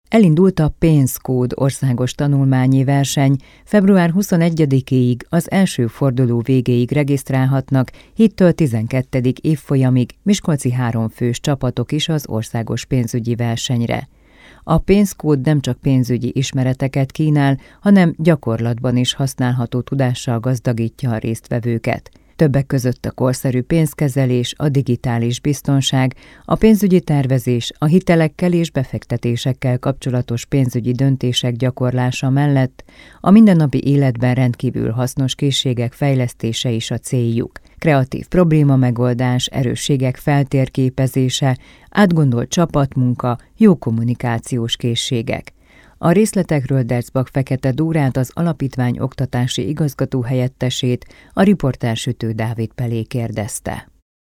Elindult a Pénzkód országos tanulmányi verseny, február 21-éig az első forduló végéig regisztrálhatnak 7-től 12. évfolyamig miskolci 3 fős csapatok is az országos pénzügyi versenyre. A Pénzkód nem csak pénzügyi ismereteket kínál, hanem gyakorlatban is használható tudással gazdagítja a résztvevőket. Többek között a korszerű pénzkezelés, a digitális biztonság, a pénzügyi tervezés, a hitelekkel és befektetésekkel kapcsolatos pénzügyi döntések gyakorlása mellett a mindennapi életben rendkívül hasznos készségek fejlesztése is a céljuk. Kreatív problémamegoldás, erősségek feltérképezése, átgondolt csapatmunka, jó kommunikációs készségek. A részletekről Derzbak Fekete Dórát, az alapítvány oktatási igazgató helyettesét, a riporter Sütő Dávid Pelé kérdezte.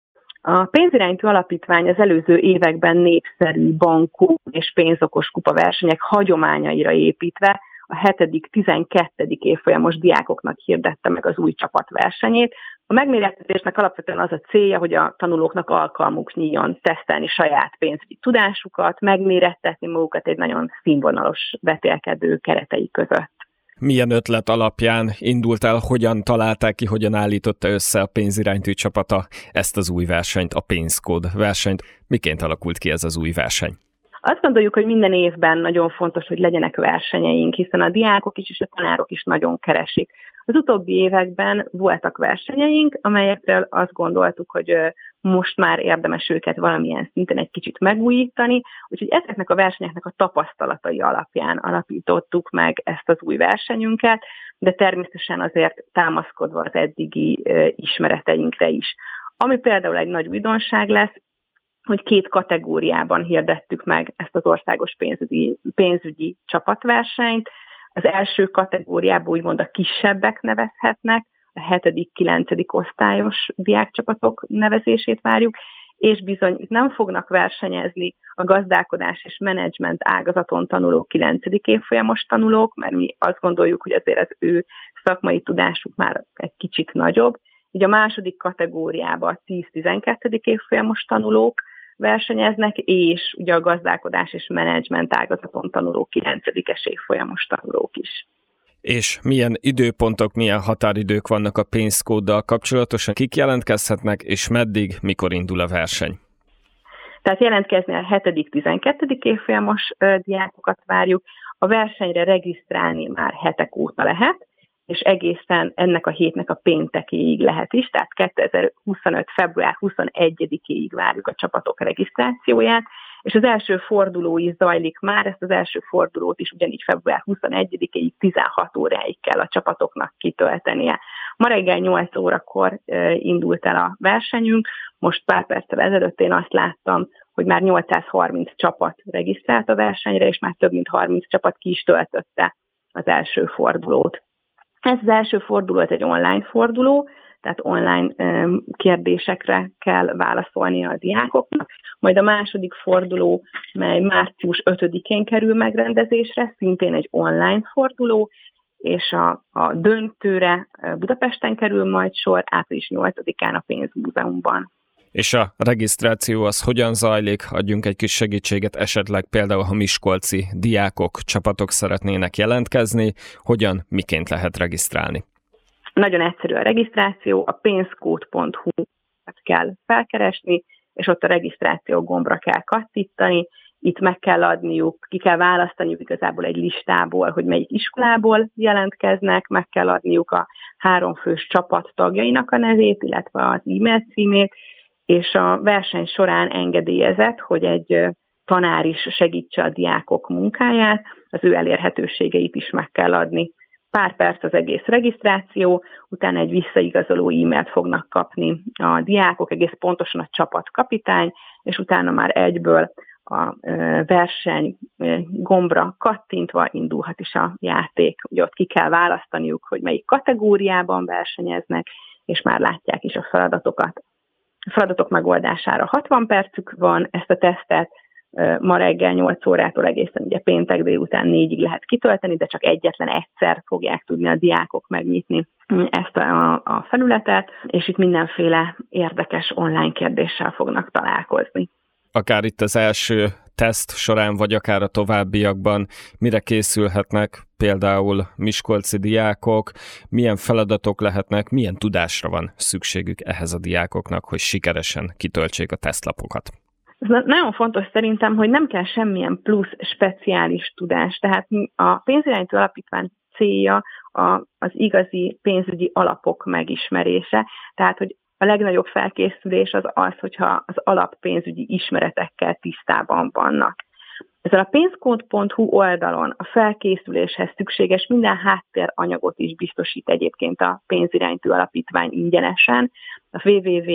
A Pénzirányító Alapítvány az előző években népszerű bankó és pénzokos kupaversenyek hagyományaira építve a 7.-12. évfolyamos diákoknak hirdette meg az új csapatversenyét. A megmérettetésnek alapvetően az a célja, hogy a tanulóknak alkalmuk nyíljon tesztelni saját pénzügyi tudásukat, megmérettetni magukat egy nagyon színvonalos vetélkedő keretei között. Milyen ötlet alapján indult el, hogyan találták ki, hogyan állította össze a pénzirányító csapata ezt az új versenyt, a Pénzkód versenyt? Miként alakult ki ez az új verseny? Azt gondoljuk, hogy minden évben nagyon fontos, hogy legyenek versenyeink, hiszen a diákok is és a tanárok is nagyon keresik. Az utóbbi években voltak versenyeink, amelyekről azt gondoltuk, hogy most már érdemes őket valamilyen szinten egy kicsit megújítani, úgyhogy ezeknek a versenyeknek a tapasztalatai alapján alapítottuk meg ezt az új versenyünket, de természetesen azért támaszkodva az eddigi ismereteinkre is. Ami például egy nagy újdonság lesz, hogy 2 kategóriában hirdettük meg ezt az országos pénzügyi csapatversenyt. Az első kategóriában úgymond a kisebbek nevezhetnek, a 7.-9. osztályos diákcsapatok nevezését várjuk, és bizony itt nem fognak versenyezni a gazdálkodás és menedzsment ágazaton tanuló 9. évfolyamos tanulók, mert mi azt gondoljuk, hogy azért az ő szakmai tudásuk már egy kicsit nagyobb. Így a második kategóriában a 10-12. évfolyamos tanulók versenyeznek, és ugye a gazdálkodás és menedzsment ágazaton tanuló 9-es évfolyamos tanulók is. És milyen időpontok, milyen határidők vannak a Pénzkóddal kapcsolatosan? Kik jelentkezhetnek, és meddig, mikor indul a verseny? Tehát jelentkezni a 7.-12. évfolyamos diákokat várjuk. A versenyre regisztrálni már hetek óta lehet, és egészen ennek a hétnek a péntekéig lehet is, tehát 2025. február 21-éig várjuk a csapatok regisztrációját, és az első forduló is zajlik már, ezt az első fordulót is ugyanígy február 21-éig 16 óráig kell a csapatoknak kitöltenie. Ma reggel 8 órakor indult el a versenyünk, most pár perccel ezelőtt én azt láttam, hogy már 830 csapat regisztrált a versenyre, és már több mint 30 csapat ki is töltötte az első fordulót. Ez az első forduló, ez egy online forduló, tehát online kérdésekre kell válaszolni a diákoknak. Majd a második forduló, mely március 5-én kerül megrendezésre, szintén egy online forduló, és a döntőre Budapesten kerül majd sor április 8-án a Pénzmúzeumban. És a regisztráció az hogyan zajlik? Adjunk egy kis segítséget, esetleg például, ha miskolci diákok, csapatok szeretnének jelentkezni, hogyan, miként lehet regisztrálni? Nagyon egyszerű a regisztráció, a pénzkód.hu-t kell felkeresni, és ott a regisztráció gombra kell kattintani, itt meg kell adniuk, ki kell választaniuk igazából egy listából, hogy melyik iskolából jelentkeznek, meg kell adniuk a 3 fős csapat tagjainak a nevét, illetve az e-mail címét, és a verseny során engedélyezett, hogy egy tanár is segítse a diákok munkáját, az ő elérhetőségeit is meg kell adni. Pár perc az egész regisztráció, utána egy visszaigazoló e-mailt fognak kapni a diákok, egész pontosan a csapatkapitány, és utána már egyből a verseny gombra kattintva indulhat is a játék. Ugye ott ki kell választaniuk, hogy melyik kategóriában versenyeznek, és már látják is a feladatokat. A feladatok megoldására 60 percük van, ezt a tesztet ma reggel 8 órától egészen ugye péntek délután 4-ig lehet kitölteni, de csak egyetlen egyszer fogják tudni a diákok megnyitni ezt a felületet, és itt mindenféle érdekes online kérdéssel fognak találkozni. Akár itt az első teszt során, vagy akár a továbbiakban mire készülhetnek például miskolci diákok, milyen feladatok lehetnek, milyen tudásra van szükségük ehhez a diákoknak, hogy sikeresen kitöltsék a tesztlapokat? Ez nagyon fontos szerintem, hogy nem kell semmilyen plusz speciális tudás. Tehát a pénzirányító alapítvány célja az igazi pénzügyi alapok megismerése. Tehát, hogy a legnagyobb felkészülés az, hogyha az alappénzügyi ismeretekkel tisztában vannak. Ezzel a pénzkód.hu oldalon a felkészüléshez szükséges minden háttéranyagot is biztosít egyébként a pénzirányító alapítvány ingyenesen. A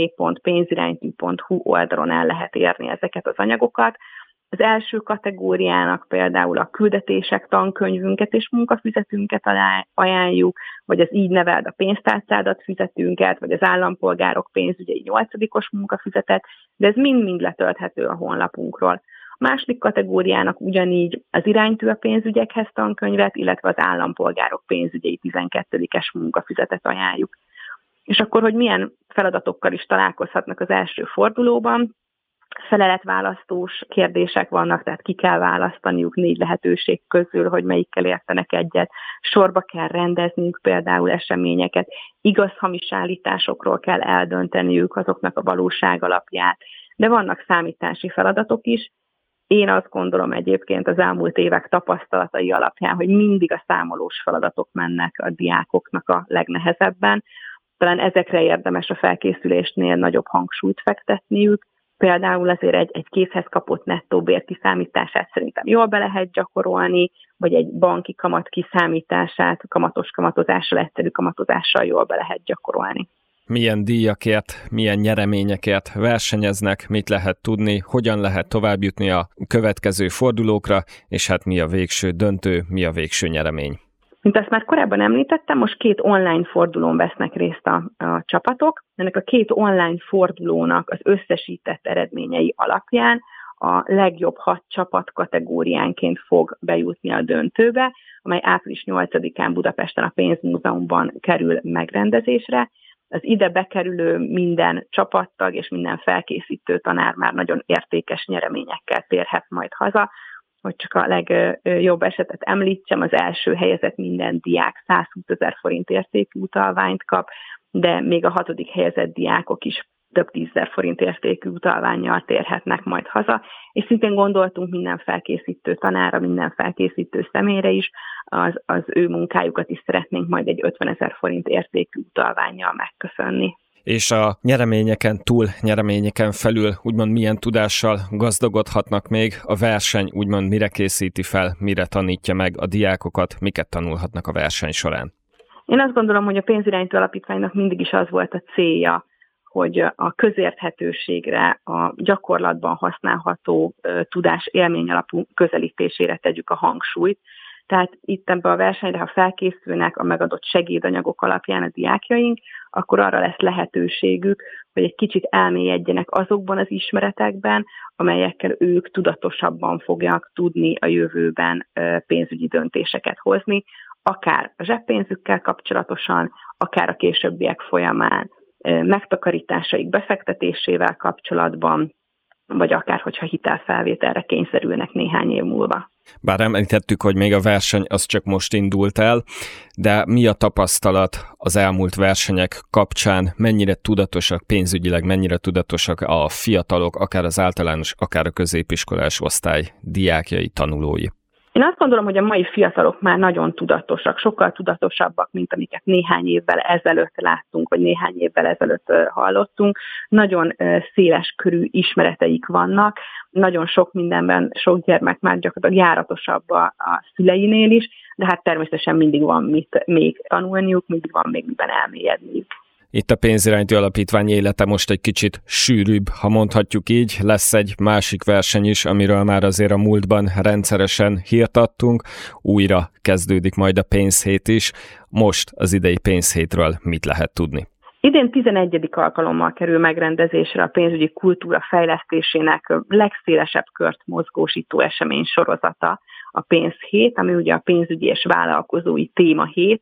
www.pénziránytű.hu oldalon el lehet érni ezeket az anyagokat. Az első kategóriának például a küldetések tankönyvünket és munkafüzetünket ajánljuk, vagy az Így neveld a pénztárcádat füzetünket, vagy az állampolgárok pénzügyei 8-os munkafüzetet, de ez mind-mind letölthető a honlapunkról. A második kategóriának ugyanígy az Iránytű a pénzügyekhez tankönyvet, illetve az állampolgárok pénzügyei 12-es munkafüzetet ajánljuk. És akkor, hogy milyen feladatokkal is találkozhatnak az első fordulóban, feleletválasztós kérdések vannak, tehát ki kell választaniuk 4 lehetőség közül, hogy melyikkel értenek egyet. Sorba kell rendeznünk például eseményeket, igaz-hamis állításokról kell eldönteniük azoknak a valóság alapját, de vannak számítási feladatok is. Én azt gondolom egyébként az elmúlt évek tapasztalatai alapján, hogy mindig a számolós feladatok mennek a diákoknak a legnehezebben. Talán ezekre érdemes a felkészülésnél nagyobb hangsúlyt fektetniük. Például azért egy készhez kapott nettó bér kiszámítását szerintem jól be lehet gyakorolni, vagy egy banki kamat kiszámítását, kamatozással, egyszerű kamatozással jól be lehet gyakorolni. Milyen díjakért, milyen nyereményekért versenyeznek, mit lehet tudni, hogyan lehet továbbjutni a következő fordulókra, és hát mi a végső döntő, mi a végső nyeremény. Mint azt már korábban említettem, most 2 online fordulón vesznek részt a csapatok. Ennek a 2 online fordulónak az összesített eredményei alapján a legjobb 6 csapat kategóriánként fog bejutni a döntőbe, amely április 8-án Budapesten a Pénzmúzeumban kerül megrendezésre. Az ide bekerülő minden csapattag és minden felkészítő tanár már nagyon értékes nyereményekkel térhet majd haza. Hogy csak a legjobb esetet említsem, az első helyezett minden diák 120 000 forint értékű utalványt kap, de még a 6. helyezett diákok is több 10 000 forint értékű utalvánnyal térhetnek majd haza, és szintén gondoltunk minden felkészítő tanára, minden felkészítő személyre is, az ő munkájukat is szeretnénk majd egy 50 000 forint értékű utalvánnyal megköszönni. És a nyereményeken túl, nyereményeken felül úgymond milyen tudással gazdagodhatnak még a verseny, úgymond mire készíti fel, mire tanítja meg a diákokat, miket tanulhatnak a verseny során? Én azt gondolom, hogy a pénzirányító alapítványnak mindig is az volt a célja, hogy a közérthetőségre, a gyakorlatban használható tudás élmény alapú közelítésére tegyük a hangsúlyt. Tehát itt ebben a versenyre, ha felkészülnek a megadott segédanyagok alapján a diákjaink, akkor arra lesz lehetőségük, hogy egy kicsit elmélyedjenek azokban az ismeretekben, amelyekkel ők tudatosabban fogják tudni a jövőben pénzügyi döntéseket hozni, akár a zseppénzükkel kapcsolatosan, akár a későbbiek folyamán, megtakarításaik befektetésével kapcsolatban, vagy akár, hogyha hitelfelvételre kényszerülnek néhány év múlva. Bár említettük, hogy még a verseny az csak most indult el, de mi a tapasztalat az elmúlt versenyek kapcsán, mennyire tudatosak pénzügyileg, mennyire tudatosak a fiatalok, akár az általános, akár a középiskolás osztály diákjai, tanulói? Én azt gondolom, hogy a mai fiatalok már nagyon tudatosak, sokkal tudatosabbak, mint amiket néhány évvel ezelőtt láttunk, vagy néhány évvel ezelőtt hallottunk. Nagyon széles körű ismereteik vannak, nagyon sok mindenben sok gyermek már gyakorlatilag járatosabb a szüleinél is, de hát természetesen mindig van mit még tanulniuk, mindig van még miben elmélyedniük. Itt a Pénzirányító Alapítvány élete most egy kicsit sűrűbb, ha mondhatjuk így. Lesz egy másik verseny is, amiről már azért a múltban rendszeresen hírt adtunk. Újra kezdődik majd a pénzhét is. Most az idei pénzhétről mit lehet tudni? Idén 11. alkalommal kerül megrendezésre a pénzügyi kultúra fejlesztésének legszélesebb kört mozgósító esemény sorozata, a pénzhét, ami ugye a pénzügyi és vállalkozói témahét.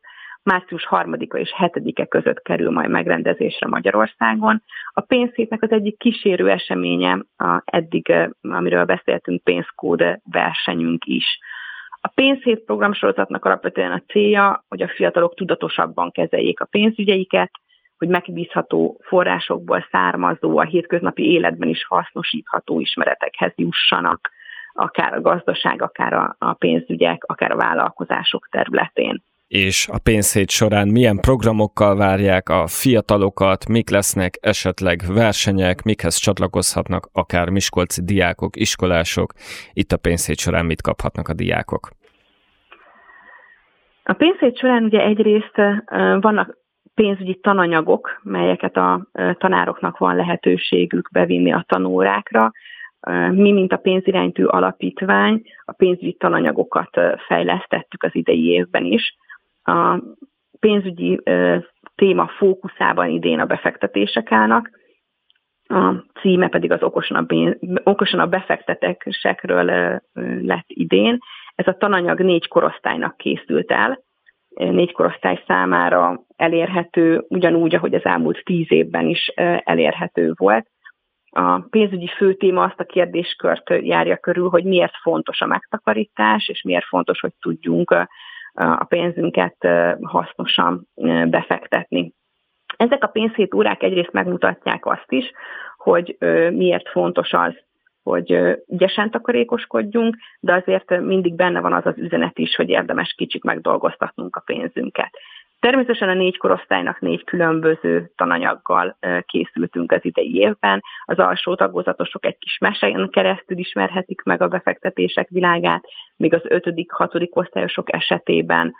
március 3-a és 7-e között kerül majd megrendezésre Magyarországon. A pénzhétnek az egyik kísérő eseménye eddig, amiről beszéltünk, pénzkód versenyünk is. A pénzhét programsorozatnak alapvetően a célja, hogy a fiatalok tudatosabban kezeljék a pénzügyeiket, hogy megbízható forrásokból származó, a hétköznapi életben is hasznosítható ismeretekhez jussanak, akár a gazdaság, akár a pénzügyek, akár a vállalkozások területén. És a pénzhét során milyen programokkal várják a fiatalokat, mik lesznek esetleg versenyek, mikhez csatlakozhatnak akár miskolci diákok, iskolások, itt a pénzhét során mit kaphatnak a diákok? A pénzhét során ugye egyrészt vannak pénzügyi tananyagok, melyeket a tanároknak van lehetőségük bevinni a tanórákra. Mi, mint a pénziránytű alapítvány, a pénzügyi tananyagokat fejlesztettük az idei évben is. A pénzügyi téma fókuszában idén a befektetések állnak, a címe pedig az okosan a befektetésekről lett idén. Ez a tananyag 4 korosztálynak készült el, 4 korosztály számára elérhető, ugyanúgy, ahogy az elmúlt 10 évben is elérhető volt. A pénzügyi főtéma azt a kérdéskört járja körül, hogy miért fontos a megtakarítás, és miért fontos, hogy tudjunk a pénzünket hasznosan befektetni. Ezek a pénzhét órák egyrészt megmutatják azt is, hogy miért fontos az, hogy ügyesen takarékoskodjunk, de azért mindig benne van az az üzenet is, hogy érdemes kicsit megdolgoztatnunk a pénzünket. Természetesen a 4 korosztálynak 4 különböző tananyaggal készültünk az idei évben. Az alsó tagozatosok egy kis mesén keresztül ismerhetik meg a befektetések világát, míg az 5.-6. osztályosok esetében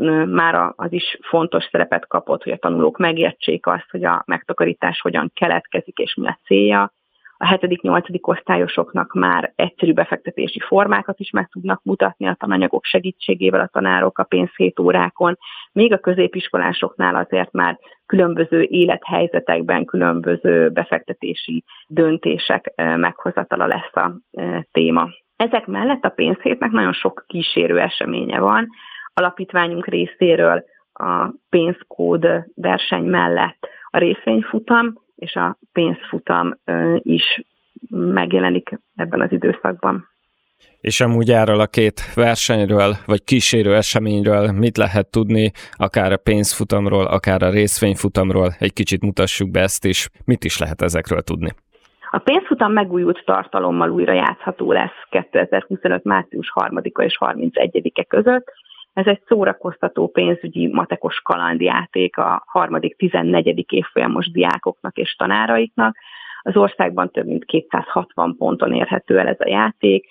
már az is fontos szerepet kapott, hogy a tanulók megértsék azt, hogy a megtakarítás hogyan keletkezik és mi a célja. A 7.-8. osztályosoknak már egyszerű befektetési formákat is meg tudnak mutatni a tananyagok segítségével a tanárok a pénzhét órákon. Még a középiskolásoknál azért már különböző élethelyzetekben különböző befektetési döntések meghozatala lesz a téma. Ezek mellett a pénzhétnek nagyon sok kísérő eseménye van. Alapítványunk részéről a pénzkód verseny mellett a részvényfutam és a pénzfutam is megjelenik ebben az időszakban. És amúgy erről a 2 versenyről, vagy kísérő eseményről mit lehet tudni, akár a pénzfutamról, akár a részvényfutamról? Egy kicsit mutassuk be ezt is. Mit is lehet ezekről tudni? A pénzfutam megújult tartalommal újra játszható lesz 2025. március 3-a és 31-e között. Ez egy szórakoztató pénzügyi matekos kalandjáték a 3.-14. évfolyamos diákoknak és tanáraiknak. Az országban több mint 260 ponton érhető el ez a játék.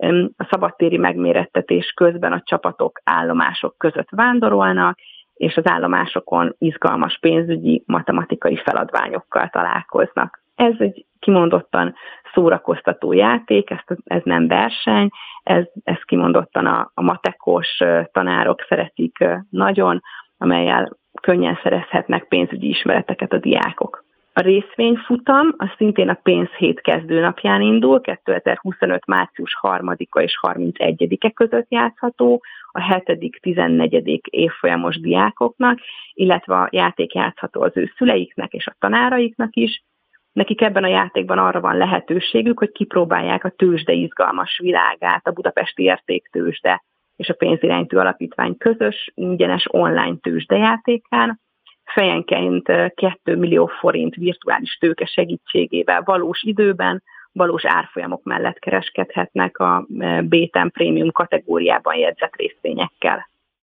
A szabadtéri megmérettetés közben a csapatok állomások között vándorolnak, és az állomásokon izgalmas pénzügyi matematikai feladványokkal találkoznak. Ez egy kimondottan szórakoztató játék, ez nem verseny, ez kimondottan a matekos tanárok szeretik nagyon, amellyel könnyen szerezhetnek pénzügyi ismereteket a diákok. A részvényfutam az szintén a pénzhét kezdőnapján indul, 2025. március 3-a és 31-e között játszható a 7.-14. évfolyamos diákoknak, illetve a játék játszható az ő szüleiknek és a tanáraiknak is. Nekik ebben a játékban arra van lehetőségük, hogy kipróbálják a tőzsde izgalmas világát, a Budapesti Értéktőzsde és a Pénziránytű Alapítvány közös, ingyenes online tőzsdejátékán. Fejenként 2 millió forint virtuális tőke segítségével valós időben, valós árfolyamok mellett kereskedhetnek a B-TEM Prémium kategóriában jegyzett részvényekkel.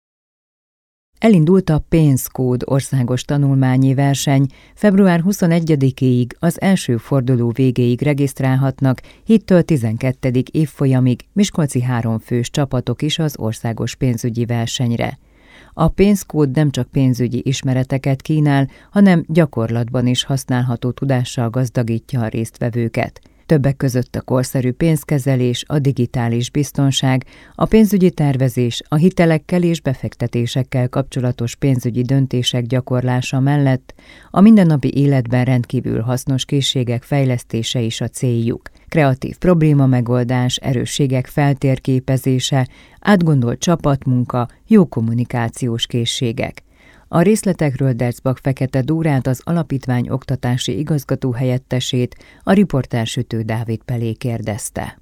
Elindult a pénzkód országos tanulmányi verseny. Február 21-ig az első forduló végéig regisztrálhatnak 7-től 12. évfolyamig miskolci 3 fős csapatok is az országos pénzügyi versenyre. A pénzkód nem csak pénzügyi ismereteket kínál, hanem gyakorlatban is használható tudással gazdagítja a résztvevőket. Többek között a korszerű pénzkezelés, a digitális biztonság, a pénzügyi tervezés, a hitelekkel és befektetésekkel kapcsolatos pénzügyi döntések gyakorlása mellett a mindennapi életben rendkívül hasznos készségek fejlesztése is a céljuk. Kreatív problémamegoldás, erősségek feltérképezése, átgondolt csapatmunka, jó kommunikációs készségek. A részletekről Derzbach Fekete Dórát, az alapítvány oktatási igazgató helyettesét, a riporter Sütő Dávid Pelé kérdezte.